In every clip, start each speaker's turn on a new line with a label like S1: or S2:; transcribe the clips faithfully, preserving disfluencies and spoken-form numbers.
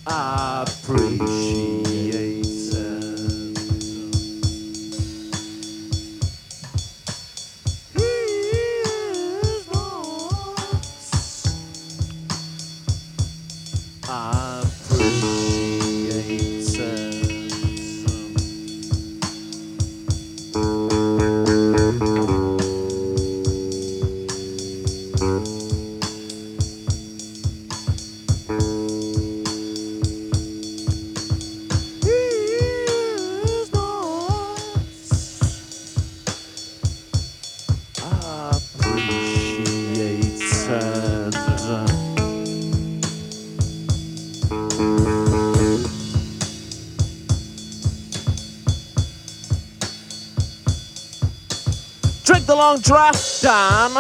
S1: appreciated. Here's thoughts appreciated. Drink the long draft down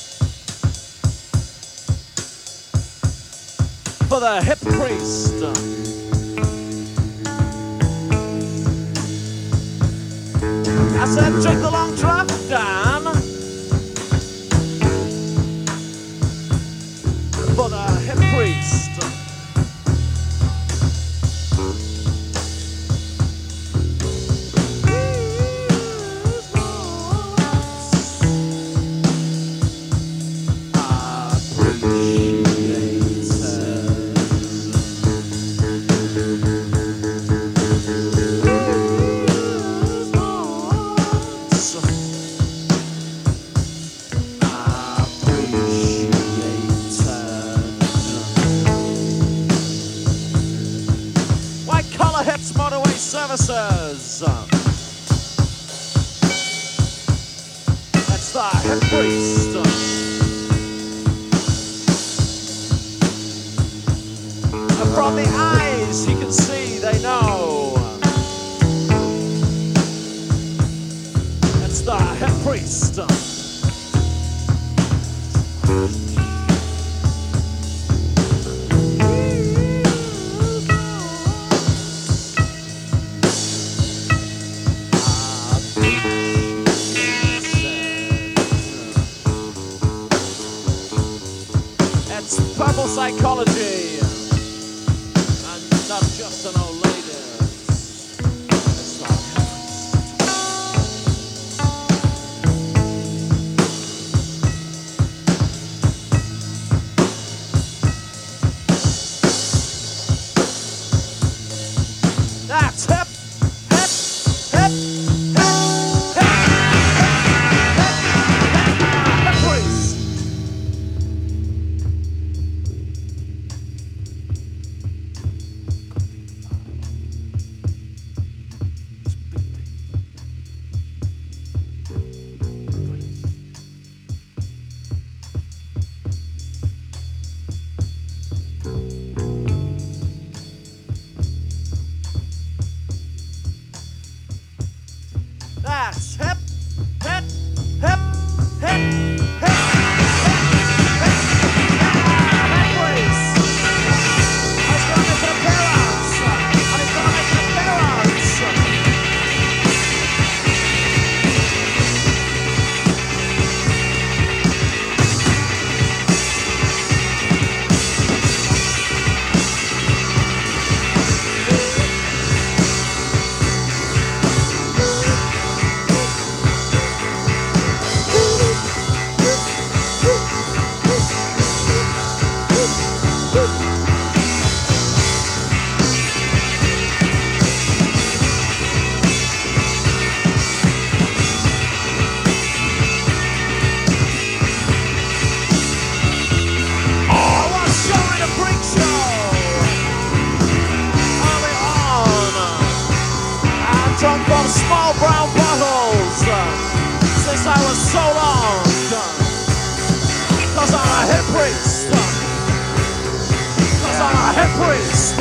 S1: for the hip priest. I said drink the long draft down for the hip priest. Hits Motorway Services. That's the hip priest. And from the eyes you can see they know. That's the hip priest. It's purple psychology, and not just an old lady. It's not. That's hip, hip, hip, hip, hip, hip, hip, hip, please. That's hip, hip, hip, hip, hip, hip, hip, hip, please. He's gonna make an appearance, and he's gonna make an appearance. Drunk from small brown bottles uh, since I was so long, uh, cause I'm a hip priest, uh, cause I'm a hip priest,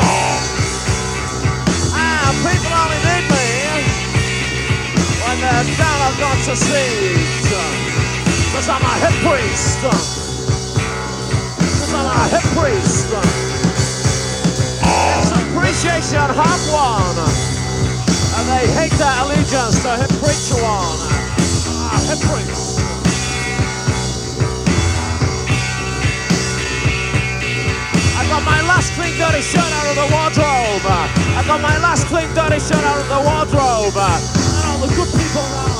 S1: and people only need me when they're down I've got to see, uh, cause I'm a hip priest, uh, cause I'm a hip priest, uh, it's appreciation half one. And they hate their allegiance to hip preacher one. Ah, hip priest. I got my last clean dirty shirt out of the wardrobe. I got my last clean dirty shirt out of the wardrobe. And all the good people now.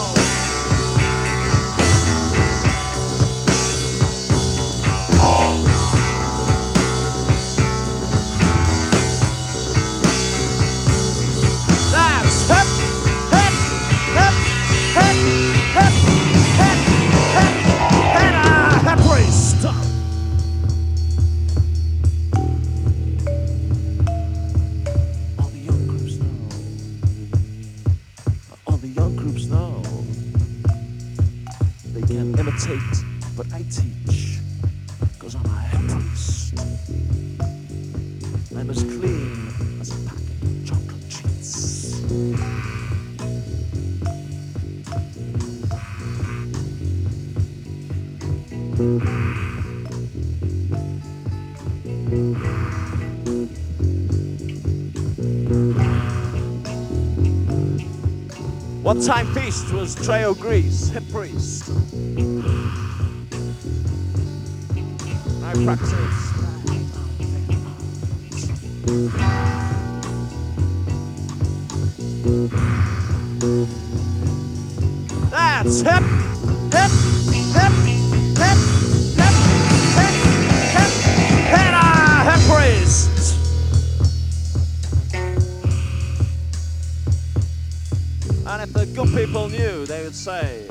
S1: That's hip, hip, hip, hip, hip, hip, hip, and a hip priest. All the young groups know. All the young groups know. They can imitate, but I teach. Cause I'm a hip priest. I'm as clean as a packet of chocolate treats. One time feast was Treo Grease, hip priest. I practice. That's hip, hip, hip, hip, hip, hip, hip, and a hip priest. And if the good people knew, they would say,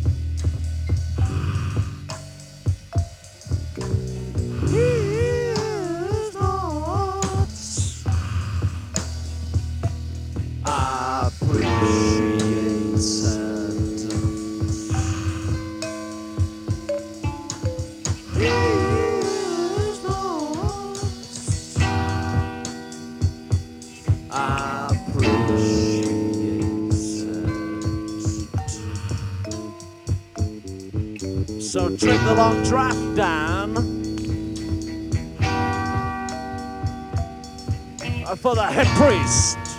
S1: he is not appreciated. He is not appreciated. So drink the long draft, Dan, for the hip priest.